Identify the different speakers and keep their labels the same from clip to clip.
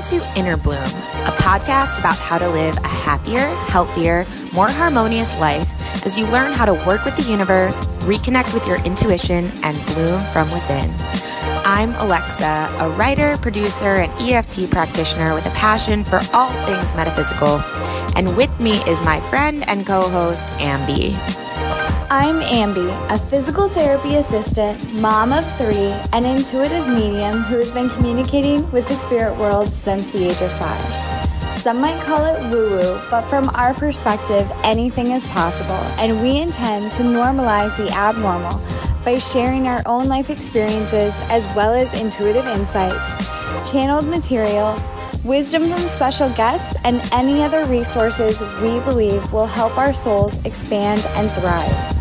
Speaker 1: to Inner Bloom, a podcast about how to live a happier, healthier, more harmonious life as you learn how to work with the universe, reconnect with your intuition, and bloom from within. I'm Alexa, a writer, producer, and EFT practitioner with a passion for all things metaphysical. And with me is my friend and co-host, Ambi.
Speaker 2: I'm Ambi, a physical therapy assistant, mom of 3, an intuitive medium who has been communicating with the spirit world since the age of 5. Some might call it woo-woo, but from our perspective, anything is possible, and we intend to normalize the abnormal by sharing our own life experiences as well as intuitive insights, channeled material, wisdom from special guests, and any other resources we believe will help our souls expand and thrive.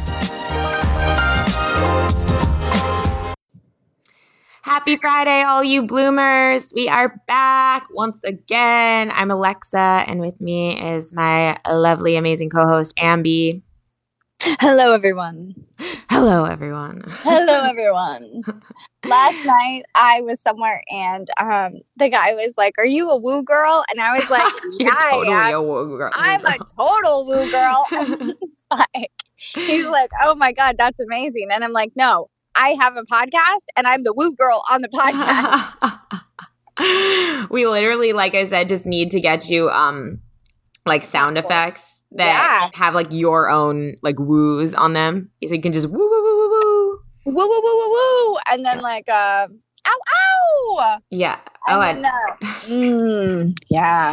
Speaker 1: Happy Friday, all you bloomers. We are back once again. I'm Alexa, and with me is my lovely, amazing co-host, Ambi.
Speaker 3: Hello, everyone.
Speaker 1: Hello, everyone.
Speaker 3: Hello, everyone. Last night, I was somewhere, and the guy was like, "Are you a woo girl?" And I was like,
Speaker 1: You're
Speaker 3: "Yeah,
Speaker 1: totally
Speaker 3: I am.
Speaker 1: a woo girl.
Speaker 3: I'm a total woo girl." And he's like, "Oh my God, that's amazing." And I'm like, "No, I have a podcast, and I'm the woo girl on the podcast."
Speaker 1: We literally, like I said, just need to get you like sound effects that have like your own like woos on them, so you can just woo woo woo woo woo
Speaker 3: woo woo woo woo woo, and then like ow ow,
Speaker 1: yeah,
Speaker 3: and then yeah.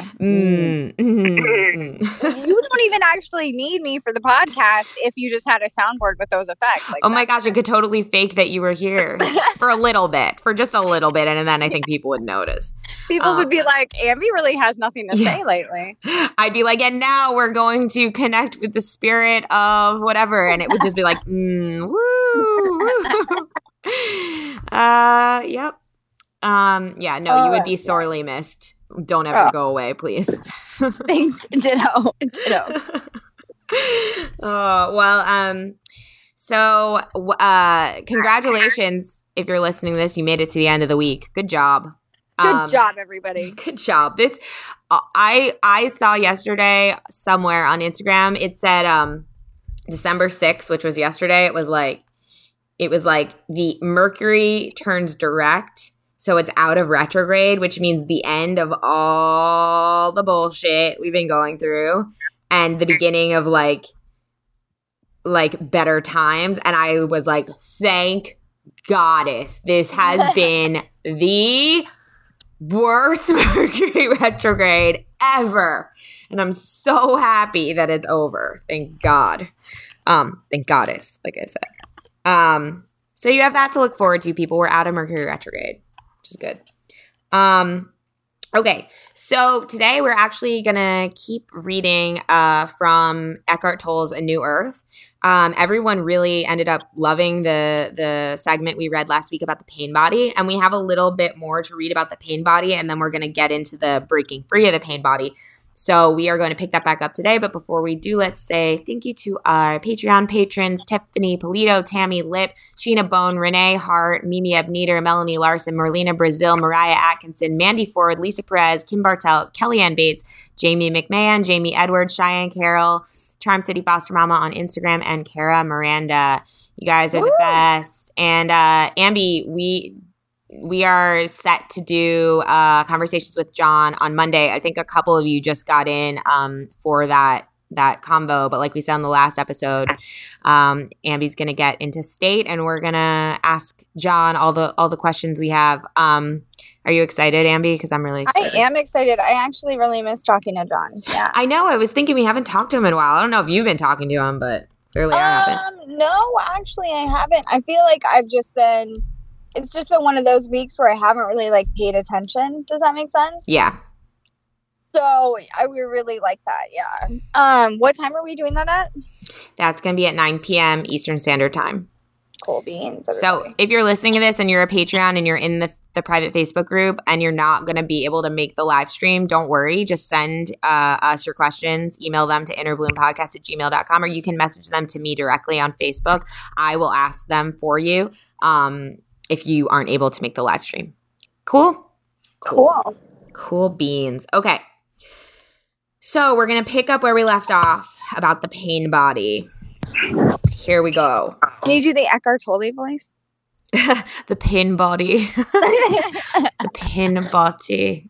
Speaker 3: You don't even actually need me for the podcast if you just had a soundboard with those effects. Like,
Speaker 1: oh my gosh, I could totally fake that you were here for a little bit, for just a little bit, and then I think people would notice.
Speaker 3: People would be like, Ambi really has nothing to say lately.
Speaker 1: I'd be like, and now we're going to connect with the spirit of whatever, and it would just be like, woo, woo. Yep. Yeah, no, you would be sorely missed. Don't ever go away, please.
Speaker 3: Thanks. Ditto.
Speaker 1: So congratulations if you're listening to this. You made it to the end of the week. Good job.
Speaker 3: Good job, everybody.
Speaker 1: Good job. This I saw yesterday somewhere on Instagram. It said December 6th, which was yesterday. It was like the Mercury turns direct. So it's out of retrograde, which means the end of all the bullshit we've been going through and the beginning of like better times. And I was like, thank goddess. This has been the worst Mercury retrograde ever. And I'm so happy that it's over. Thank God. Thank goddess, like I said. So you have that to look forward to, people. We're out of Mercury retrograde, which is good. Okay, so today we're actually going to keep reading from Eckhart Tolle's A New Earth. Everyone really ended up loving the segment we read last week about the pain body, and we have a little bit more to read about the pain body, and then we're going to get into the breaking free of the pain body. So we are going to pick that back up today. But before we do, let's say thank you to our Patreon patrons, Tiffany Polito, Tammy Lip, Sheena Bone, Renee Hart, Mimi Ebneater, Melanie Larson, Merlina Brazil, Mariah Atkinson, Mandy Ford, Lisa Perez, Kim Bartelt, Kellyanne Bates, Jamie McMahon, Jamie Edwards, Cheyenne Carroll, Charm City Foster Mama on Instagram, and Kara Miranda. You guys are the best. And Ambi, we are set to do conversations with John on Monday. I think a couple of you just got in for that convo, but like we said on the last episode, Ambi's going to get into state, and we're going to ask John all the questions we have. Are you excited, Ambi? Because I'm really excited.
Speaker 3: I am excited. I actually really miss talking to John. Yeah,
Speaker 1: I know. I was thinking we haven't talked to him in a while. I don't know if you've been talking to him, but clearly I haven't.
Speaker 3: No, actually I haven't. I feel like it's just been one of those weeks where I haven't really like paid attention. Does that make sense?
Speaker 1: Yeah.
Speaker 3: So we really like that. Yeah. What time are we doing that at?
Speaker 1: That's going to be at 9 p.m. Eastern Standard Time.
Speaker 3: Cool beans. Everybody.
Speaker 1: So if you're listening to this and you're a Patreon and you're in the private Facebook group and you're not going to be able to make the live stream, don't worry. Just send us your questions. Email them to innerbloom.podcast@gmail.com, or you can message them to me directly on Facebook. I will ask them for you if you aren't able to make the live stream. Cool?
Speaker 3: Cool.
Speaker 1: Cool beans. Okay. So we're going to pick up where we left off about the pain body. Here we go.
Speaker 3: Can you do the Eckhart Tolle voice?
Speaker 1: The pain body. The pain body.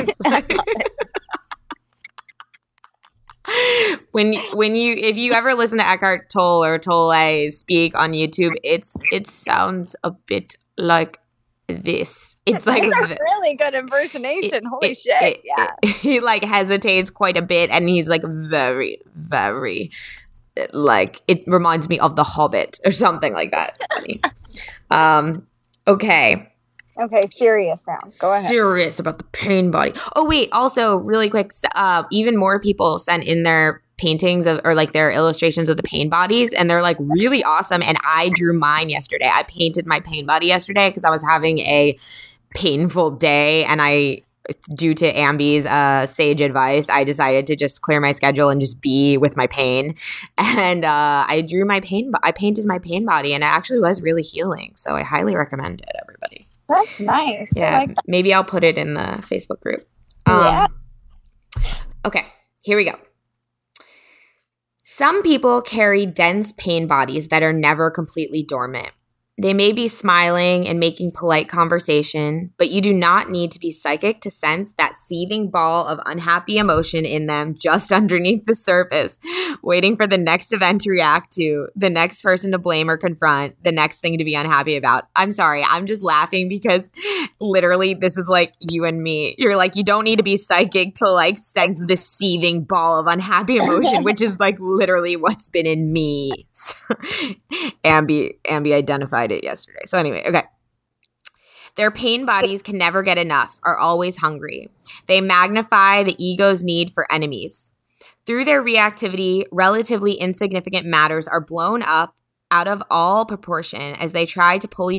Speaker 1: If you ever listen to Eckhart Tolle or Tolle speak on YouTube, it sounds a bit like this. It's like
Speaker 3: a really good impersonation. Holy shit. Yeah.
Speaker 1: He like hesitates quite a bit and he's like very, very like it reminds me of The Hobbit or something like that. It's funny. Okay.
Speaker 3: Okay, serious now. Go ahead.
Speaker 1: Serious about the pain body. Oh, wait. Also, really quick, even more people sent in their paintings or like their illustrations of the pain bodies, and they're like really awesome. And I drew mine yesterday. I painted my pain body yesterday because I was having a painful day, and due to Ambi's sage advice, I decided to just clear my schedule and just be with my pain. And I painted my pain body, and it actually was really healing. So I highly recommend it, everybody.
Speaker 3: That's nice.
Speaker 1: Yeah, maybe I'll put it in the Facebook group.
Speaker 3: Yeah.
Speaker 1: Okay, here we go. Some people carry dense pain bodies that are never completely dormant. They may be smiling and making polite conversation, but you do not need to be psychic to sense that seething ball of unhappy emotion in them just underneath the surface, waiting for the next event to react to, the next person to blame or confront, the next thing to be unhappy about. I'm sorry, I'm just laughing because literally this is like you and me. You're like, you don't need to be psychic to like sense this seething ball of unhappy emotion, which is like literally what's been in me. Ambi identified it yesterday. So anyway, okay. Their pain bodies can never get enough, are always hungry. They magnify the ego's need for enemies. Through their reactivity, relatively insignificant matters are blown up out of all proportion as they try to pull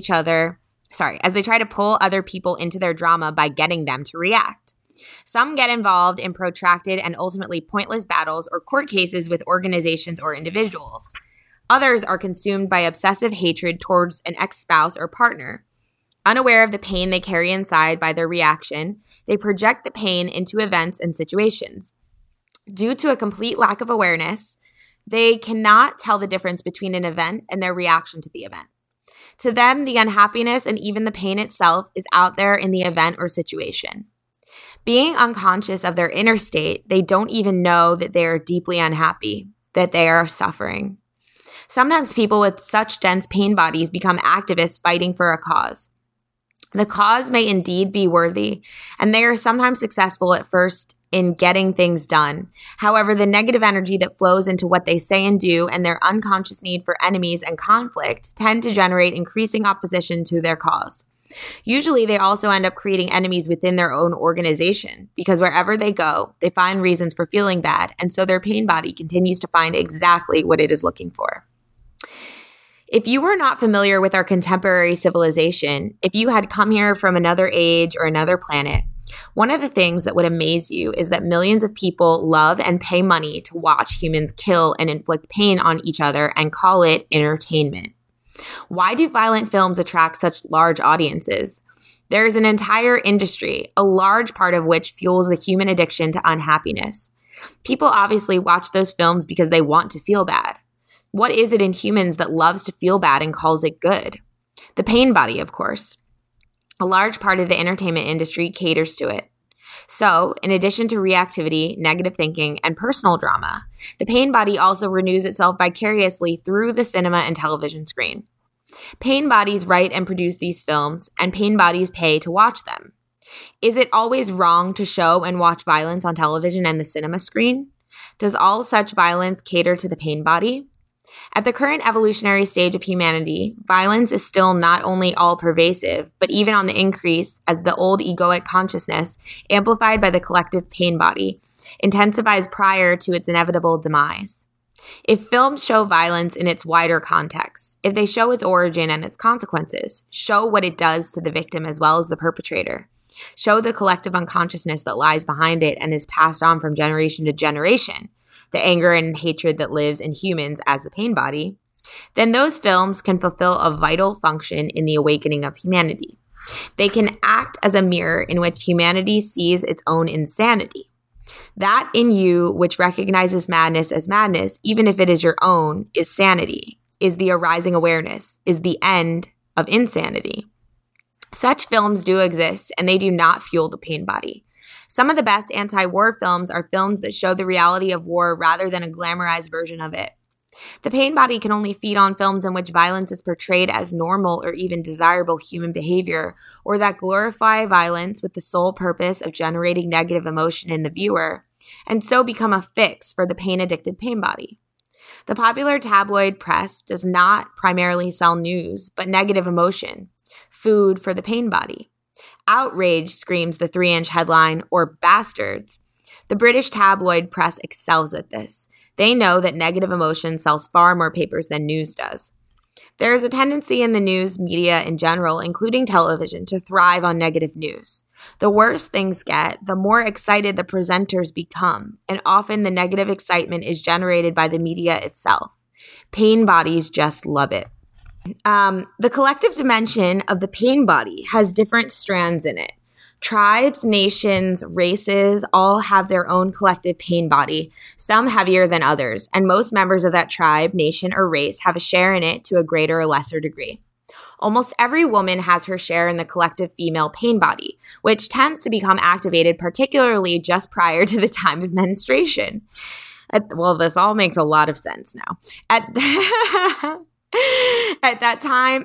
Speaker 1: other people into their drama by getting them to react. Some get involved in protracted and ultimately pointless battles or court cases with organizations or individuals. Others are consumed by obsessive hatred towards an ex-spouse or partner. Unaware of the pain they carry inside by their reaction, they project the pain into events and situations. Due to a complete lack of awareness, they cannot tell the difference between an event and their reaction to the event. To them, the unhappiness and even the pain itself is out there in the event or situation. Being unconscious of their inner state, they don't even know that they are deeply unhappy, that they are suffering. Sometimes people with such dense pain bodies become activists fighting for a cause. The cause may indeed be worthy, and they are sometimes successful at first in getting things done. However, the negative energy that flows into what they say and do and their unconscious need for enemies and conflict tend to generate increasing opposition to their cause. Usually, they also end up creating enemies within their own organization because wherever they go, they find reasons for feeling bad, and so their pain body continues to find exactly what it is looking for. If you were not familiar with our contemporary civilization, if you had come here from another age or another planet, one of the things that would amaze you is that millions of people love and pay money to watch humans kill and inflict pain on each other and call it entertainment. Why do violent films attract such large audiences? There is an entire industry, a large part of which fuels the human addiction to unhappiness. People obviously watch those films because they want to feel bad. What is it in humans that loves to feel bad and calls it good? The pain body, of course. A large part of the entertainment industry caters to it. So, in addition to reactivity, negative thinking, and personal drama, the pain body also renews itself vicariously through the cinema and television screen. Pain bodies write and produce these films, and pain bodies pay to watch them. Is it always wrong to show and watch violence on television and the cinema screen? Does all such violence cater to the pain body? At the current evolutionary stage of humanity, violence is still not only all-pervasive, but even on the increase as the old egoic consciousness, amplified by the collective pain body, intensifies prior to its inevitable demise. If films show violence in its wider context, if they show its origin and its consequences, show what it does to the victim as well as the perpetrator, show the collective unconsciousness that lies behind it and is passed on from generation to generation, the anger and hatred that lives in humans as the pain body, then those films can fulfill a vital function in the awakening of humanity. They can act as a mirror in which humanity sees its own insanity. That in you which recognizes madness as madness, even if it is your own, is sanity, is the arising awareness, is the end of insanity. Such films do exist, and they do not fuel the pain body. Some of the best anti-war films are films that show the reality of war rather than a glamorized version of it. The pain body can only feed on films in which violence is portrayed as normal or even desirable human behavior, or that glorify violence with the sole purpose of generating negative emotion in the viewer, and so become a fix for the pain-addicted pain body. The popular tabloid press does not primarily sell news, but negative emotion, food for the pain body. Outrage screams the 3-inch headline, or bastards. The British tabloid press excels at this. They know that negative emotion sells far more papers than news does. There is a tendency in the news media in general, including television, to thrive on negative news. The worse things get, the more excited the presenters become, and often the negative excitement is generated by the media itself. Pain bodies just love it. The collective dimension of the pain body has different strands in it. Tribes, nations, races all have their own collective pain body, some heavier than others, and most members of that tribe, nation, or race have a share in it to a greater or lesser degree. Almost every woman has her share in the collective female pain body, which tends to become activated particularly just prior to the time of menstruation. Well, this all makes a lot of sense now. At that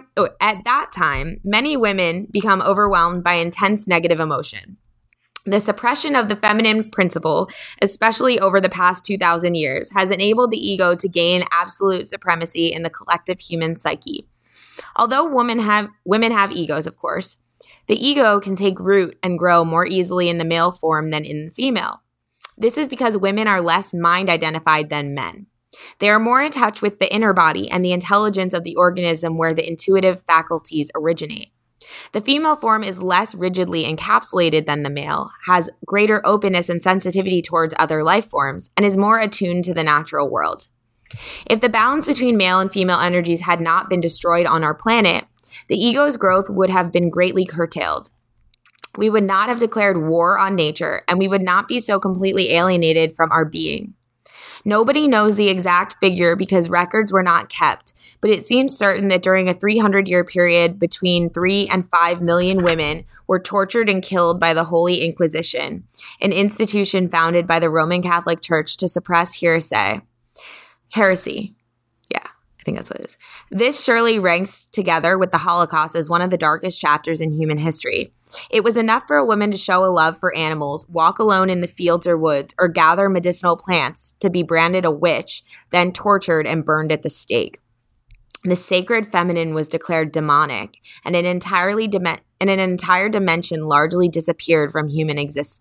Speaker 1: time, many women become overwhelmed by intense negative emotion. The suppression of the feminine principle, especially over the past 2,000 years, has enabled the ego to gain absolute supremacy in the collective human psyche. Although women have egos, of course, the ego can take root and grow more easily in the male form than in the female. This is because women are less mind-identified than men. They are more in touch with the inner body and the intelligence of the organism where the intuitive faculties originate. The female form is less rigidly encapsulated than the male, has greater openness and sensitivity towards other life forms, and is more attuned to the natural world. If the balance between male and female energies had not been destroyed on our planet, the ego's growth would have been greatly curtailed. We would not have declared war on nature, and we would not be so completely alienated from our being. Nobody knows the exact figure because records were not kept, but it seems certain that during a 300-year period, between 3 and 5 million women were tortured and killed by the Holy Inquisition, an institution founded by the Roman Catholic Church to suppress heresy. Yeah, I think that's what it is. This surely ranks together with the Holocaust as one of the darkest chapters in human history. It was enough for a woman to show a love for animals, walk alone in the fields or woods, or gather medicinal plants to be branded a witch, then tortured and burned at the stake. The sacred feminine was declared demonic, and an entire dimension largely disappeared from human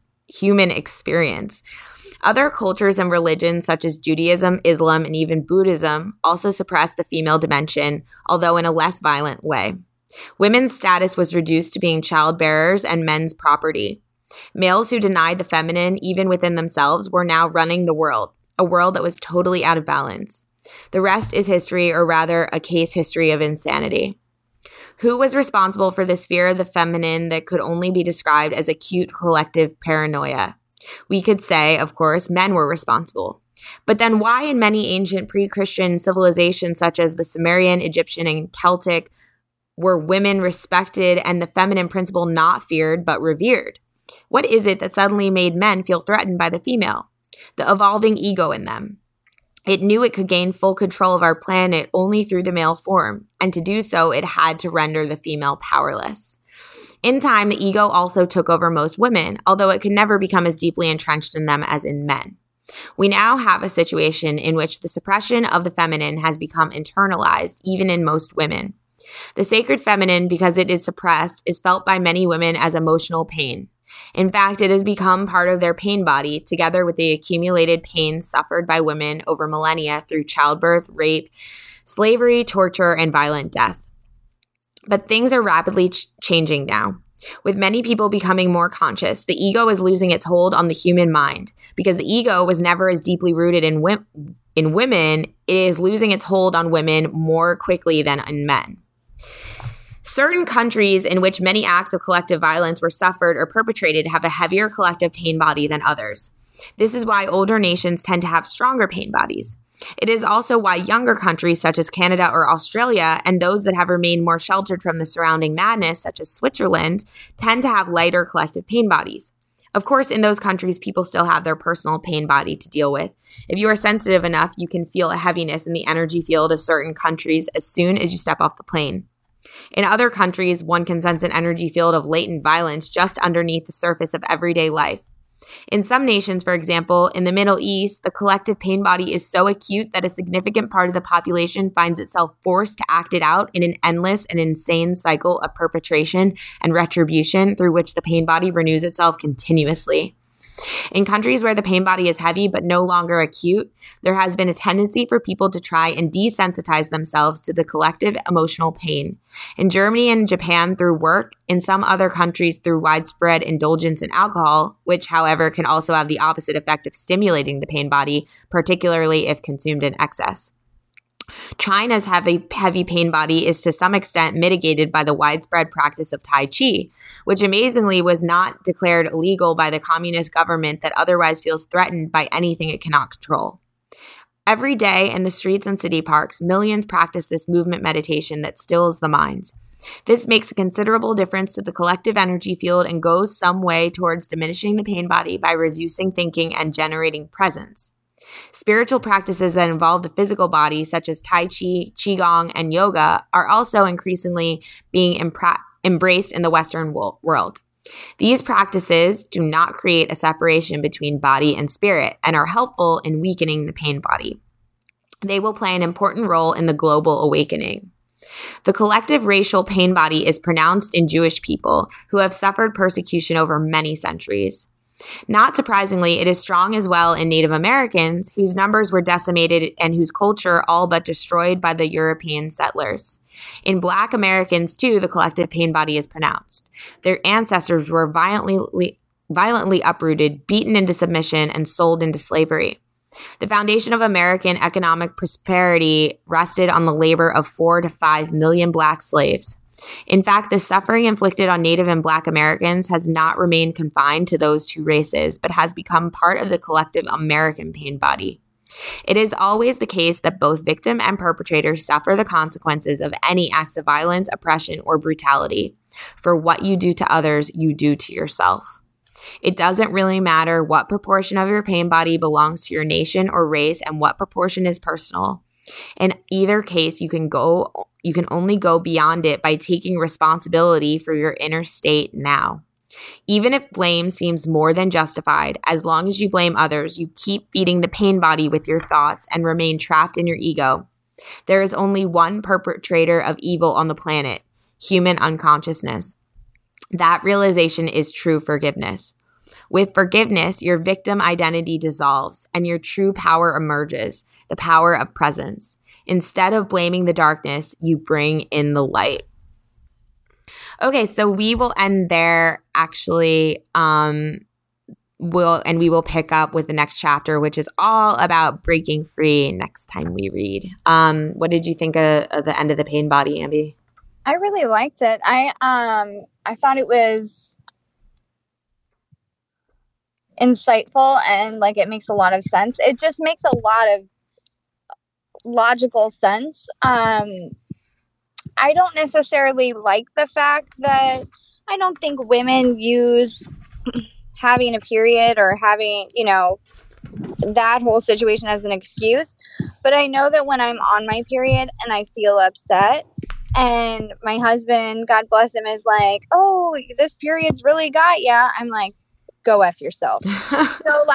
Speaker 1: experience. Other cultures and religions such as Judaism, Islam, and even Buddhism also suppressed the female dimension, although in a less violent way. Women's status was reduced to being childbearers and men's property. Males who denied the feminine, even within themselves, were now running the world, a world that was totally out of balance. The rest is history, or rather, a case history of insanity. Who was responsible for this fear of the feminine that could only be described as acute collective paranoia? We could say, of course, men were responsible. But then why in many ancient pre-Christian civilizations such as the Sumerian, Egyptian, and Celtic were women respected and the feminine principle not feared but revered? What is it that suddenly made men feel threatened by the female? The evolving ego in them. It knew it could gain full control of our planet only through the male form, and to do so, it had to render the female powerless. In time, the ego also took over most women, although it could never become as deeply entrenched in them as in men. We now have a situation in which the suppression of the feminine has become internalized, even in most women. The sacred feminine, because it is suppressed, is felt by many women as emotional pain. In fact, it has become part of their pain body, together with the accumulated pain suffered by women over millennia through childbirth, rape, slavery, torture, and violent death. But things are rapidly changing now. With many people becoming more conscious, the ego is losing its hold on the human mind. Because the ego was never as deeply rooted in women, it is losing its hold on women more quickly than in men. Certain countries in which many acts of collective violence were suffered or perpetrated have a heavier collective pain body than others. This is why older nations tend to have stronger pain bodies. It is also why younger countries such as Canada or Australia, and those that have remained more sheltered from the surrounding madness such as Switzerland, tend to have lighter collective pain bodies. Of course, in those countries, people still have their personal pain body to deal with. If you are sensitive enough, you can feel a heaviness in the energy field of certain countries as soon as you step off the plane. In other countries, one can sense an energy field of latent violence just underneath the surface of everyday life. In some nations, for example, in the Middle East, the collective pain body is so acute that a significant part of the population finds itself forced to act it out in an endless and insane cycle of perpetration and retribution through which the pain body renews itself continuously. In countries where the pain body is heavy but no longer acute, there has been a tendency for people to try and desensitize themselves to the collective emotional pain. In Germany and Japan through work, in some other countries through widespread indulgence in alcohol, which, however, can also have the opposite effect of stimulating the pain body, particularly if consumed in excess. China's heavy pain body is to some extent mitigated by the widespread practice of Tai Chi, which amazingly was not declared illegal by the communist government that otherwise feels threatened by anything it cannot control. Every day in the streets and city parks, millions practice this movement meditation that stills the mind. This makes a considerable difference to the collective energy field and goes some way towards diminishing the pain body by reducing thinking and generating presence. Spiritual practices that involve the physical body, such as Tai Chi, Qigong, and yoga, are also increasingly being embraced in the Western world. These practices do not create a separation between body and spirit and are helpful in weakening the pain body. They will play an important role in the global awakening. The collective racial pain body is pronounced in Jewish people who have suffered persecution over many centuries. Not surprisingly, it is strong as well in Native Americans, whose numbers were decimated and whose culture all but destroyed by the European settlers. In Black Americans, too, the collective pain body is pronounced. Their ancestors were violently uprooted, beaten into submission, and sold into slavery. The foundation of American economic prosperity rested on the labor of 4 to 5 million Black slaves. In fact, the suffering inflicted on Native and Black Americans has not remained confined to those two races, but has become part of the collective American pain body. It is always the case that both victim and perpetrator suffer the consequences of any acts of violence, oppression, or brutality. For what you do to others, you do to yourself. It doesn't really matter what proportion of your pain body belongs to your nation or race and what proportion is personal. In either case, you can only go beyond it by taking responsibility for your inner state now. Even if blame seems more than justified, as long as you blame others, you keep feeding the pain body with your thoughts and remain trapped in your ego. There is only one perpetrator of evil on the planet, human unconsciousness. That realization is true forgiveness. With forgiveness, your victim identity dissolves and your true power emerges, the power of presence. Instead of blaming the darkness, you bring in the light. Okay, so we will end there actually. We will pick up with the next chapter, which is all about breaking free next time we read. What did you think of the end of the pain body, Ambi?
Speaker 3: I really liked it. I thought it was insightful and like it makes a lot of sense. It just makes a lot of logical sense. I don't necessarily like the fact that I don't think women use having a period or having, that whole situation as an excuse. But I know that when I'm on my period and I feel upset and my husband, God bless him, is like, oh, this period's really got ya. I'm like, go F yourself. So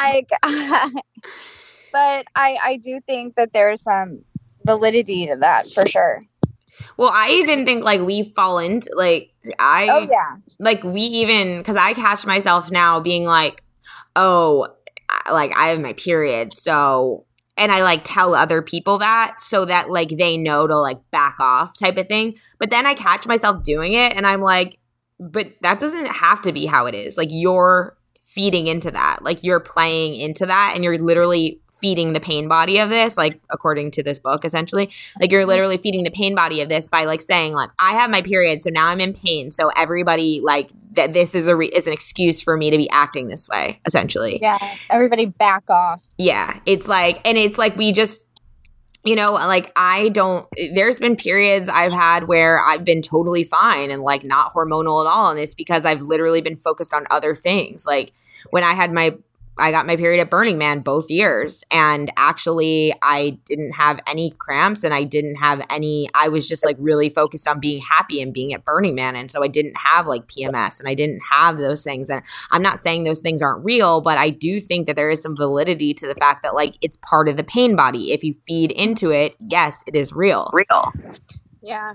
Speaker 3: but I do think that there's some validity to that for sure.
Speaker 1: Well, I even think we fall into because I catch myself now being like, oh, I have my period. So, and I tell other people that so that they know to back off type of thing. But then I catch myself doing it and I'm like, but that doesn't have to be how it is. You're feeding into that. You're playing into that and you're literally feeding the pain body of this, like according to this book, essentially, like you're literally feeding the pain body of this by like saying like, I have my period, so now I'm in pain, so everybody like that this is is an excuse for me to be acting this way, essentially.
Speaker 3: Yeah, everybody back off.
Speaker 1: Yeah, it's like, and it's like we just, you know, like there's been periods I've had where I've been totally fine and like not hormonal at all. And it's because I've literally been focused on other things. Like when I got my period at Burning Man both years, and actually I didn't have any cramps and I was just like really focused on being happy and being at Burning Man. And so I didn't have like PMS and I didn't have those things. And I'm not saying those things aren't real, but I do think that there is some validity to the fact that like it's part of the pain body. If you feed into it, yes, it is real.
Speaker 3: Yeah.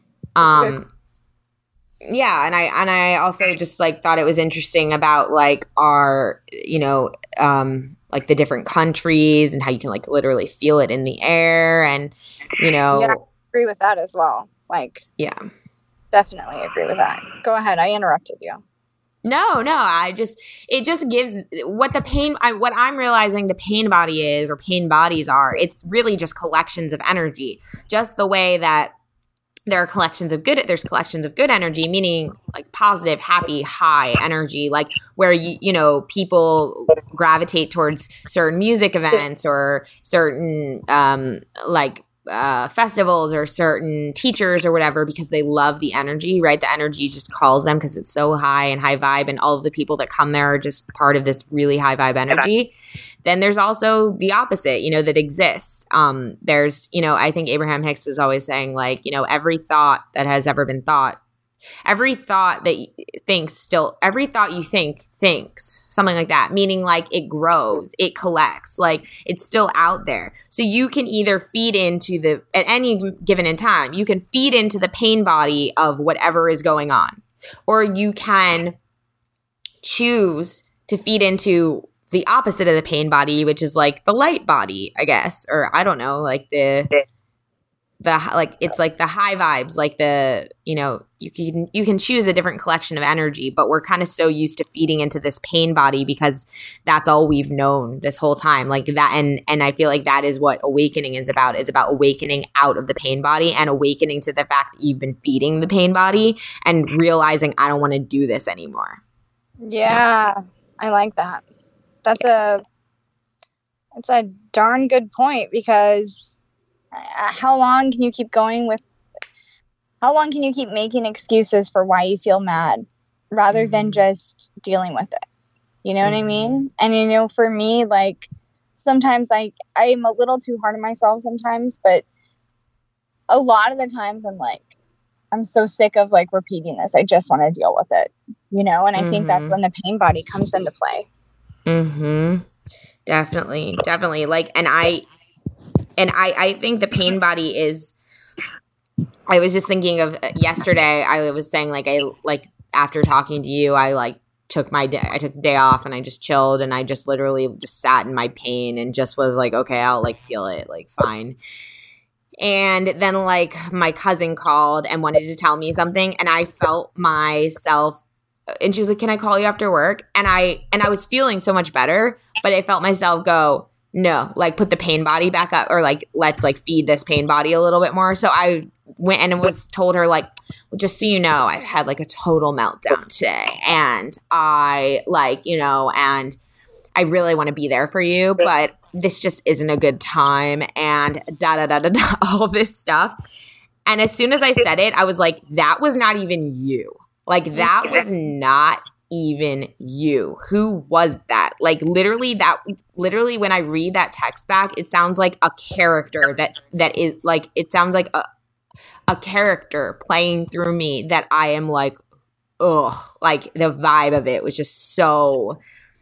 Speaker 1: Yeah, and I also just like thought it was interesting about like our, you know, like the different countries and how you can like literally feel it in the air, and you know,
Speaker 3: yeah, I agree with that as well. Like,
Speaker 1: yeah,
Speaker 3: definitely agree with that. Go ahead, I interrupted you.
Speaker 1: No, it just gives what I'm realizing the pain body is, or pain bodies are. It's really just collections of energy, just the way that there's collections of good energy, meaning like positive, happy, high energy, like where you know, people gravitate towards certain music events or certain festivals or certain teachers or whatever, because they love the energy, right? The energy just calls them because it's so high and high vibe, and all of the people that come there are just part of this really high vibe energy. Then there's also the opposite, you know, that exists. There's, you know, I think Abraham Hicks is always saying like, you know, every thought that has ever been thought, every thought you think thinks, something like that, meaning like it grows, it collects, like it's still out there. So you can either feed into at any given in time, you can feed into the pain body of whatever is going on, or you can choose to feed into the opposite of the pain body, which is like the light body, I guess, or I don't know, like the like it's like the high vibes, like the, you know, you can choose a different collection of energy, but we're kind of so used to feeding into this pain body because that's all we've known this whole time, like that. And I feel like that is what awakening is about awakening out of the pain body and awakening to the fact that you've been feeding the pain body and realizing I don't want to do this anymore.
Speaker 3: Yeah, I like that. That's a darn good point, because how long can you keep making excuses for why you feel mad rather than just dealing with it? You know what I mean? And, you know, for me, like, sometimes I'm a little too hard on myself sometimes, but a lot of the times I'm like, I'm so sick of like repeating this. I just want to deal with it, you know? And I think that's when the pain body comes into play.
Speaker 1: Definitely. Like, and I think the pain body is, I was just thinking of yesterday, I was saying like after talking to you, I took the day off and I just chilled and I just literally just sat in my pain and just was like, okay, I'll like feel it, like fine. And then like my cousin called and wanted to tell me something, and I felt myself, and she was like, can I call you after work? And I was feeling so much better, but I felt myself go, no, like put the pain body back up, or like, let's like feed this pain body a little bit more. So I went and told her like, well, just so you know, I've had like a total meltdown today, and I like, you know, and I really want to be there for you, but this just isn't a good time, and all this stuff. And as soon as I said it, I was like, that was not even you. Like, that was not even you. Who was that? Like, literally when I read that text back, it sounds like a character that is like, it sounds like a character playing through me that I am like, ugh, like the vibe of it was just so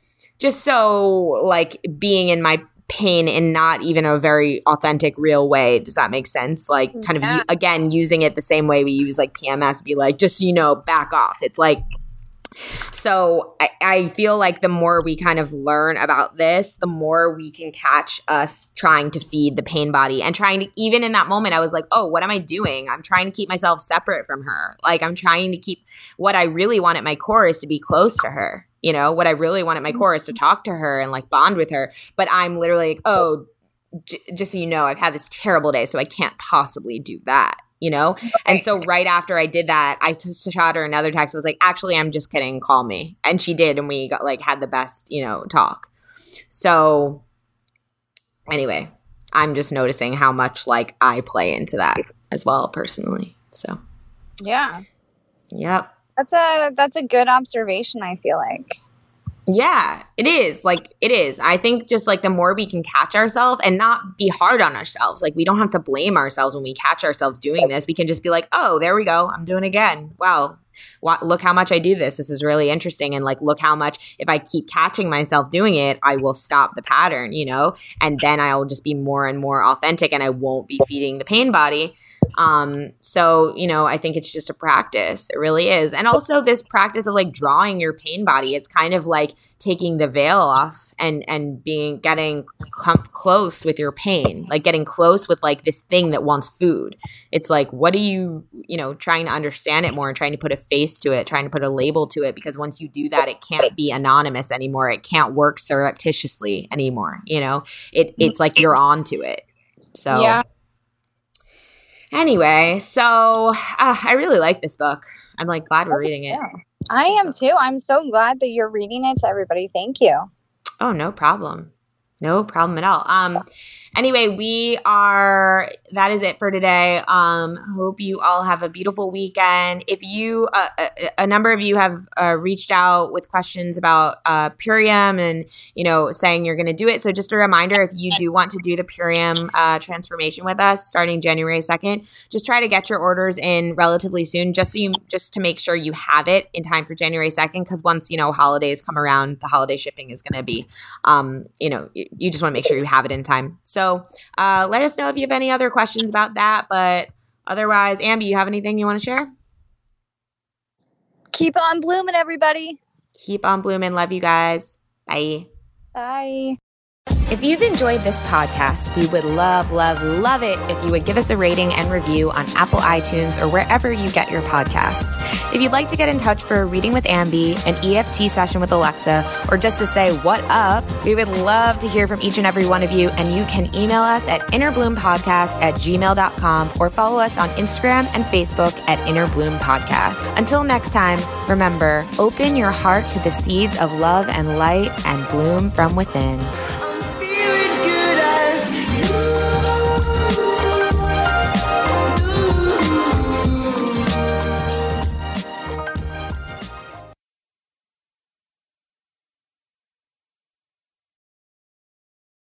Speaker 1: like being in my pain in not even a very authentic, real way. Does that make sense? Like kind of, again, using it the same way we use like PMS, be like, just so you know, back off. It's like, so I feel like the more we kind of learn about this, the more we can catch us trying to feed the pain body and trying to, even in that moment, I was like, oh, what am I doing? I'm trying to keep myself separate from her. Like I'm trying to keep, what I really want at my core is to be close to her. You know, what I really want at my core is to talk to her and like bond with her. But I'm literally like, oh, just so you know, I've had this terrible day, so I can't possibly do that, you know? Okay. And so right after I did that, I shot her another text. I was like, actually, I'm just kidding. Call me. And she did. And we got like had the best, you know, talk. So anyway, I'm just noticing how much like I play into that as well personally. So
Speaker 3: yeah.
Speaker 1: Yep.
Speaker 3: That's a good observation, I feel like.
Speaker 1: Yeah, it is. Like, it is. I think just like the more we can catch ourselves and not be hard on ourselves, like we don't have to blame ourselves when we catch ourselves doing this. We can just be like, oh, there we go. I'm doing it again. Wow. Look how much I do this. This is really interesting. And like, look how much, if I keep catching myself doing it, I will stop the pattern, you know, and then I'll just be more and more authentic and I won't be feeding the pain body. So, you know, I think it's just a practice. It really is. And also this practice of like drawing your pain body, it's kind of like taking the veil off and getting close with your pain, like getting close with like this thing that wants food. It's like, what do you know, trying to understand it more and trying to put a face to it, trying to put a label to it, because once you do that, it can't be anonymous anymore. It can't work surreptitiously anymore. You know, it's like you're onto it. So
Speaker 3: yeah.
Speaker 1: Anyway, so I really like this book. I'm like glad we're reading it.
Speaker 3: I am too. I'm so glad that you're reading it to everybody. Thank you.
Speaker 1: Oh, no problem. No problem at all. Anyway, that is it for today. Hope you all have a beautiful weekend. If you, a number of you have reached out with questions about Purium and, you know, saying you're going to do it. So just a reminder, if you do want to do the Purium transformation with us starting January 2nd, just try to get your orders in relatively soon, just to make sure you have it in time for January 2nd. Because once, you know, holidays come around, the holiday shipping is going to be, you know, you just want to make sure you have it in time. So let us know if you have any other questions about that. But otherwise, Ambi, you have anything you want to share?
Speaker 3: Keep on blooming, everybody.
Speaker 1: Keep on blooming. Love you guys. Bye.
Speaker 3: Bye.
Speaker 1: If you've enjoyed this podcast, we would love, love, love it if you would give us a rating and review on Apple iTunes or wherever you get your podcast. If you'd like to get in touch for a reading with Ambi, an EFT session with Alexa, or just to say what up, we would love to hear from each and every one of you, and you can email us at innerbloom.podcast@gmail.com or follow us on Instagram and Facebook at Innerbloom Podcast. Until next time, remember, open your heart to the seeds of love and light and bloom from within.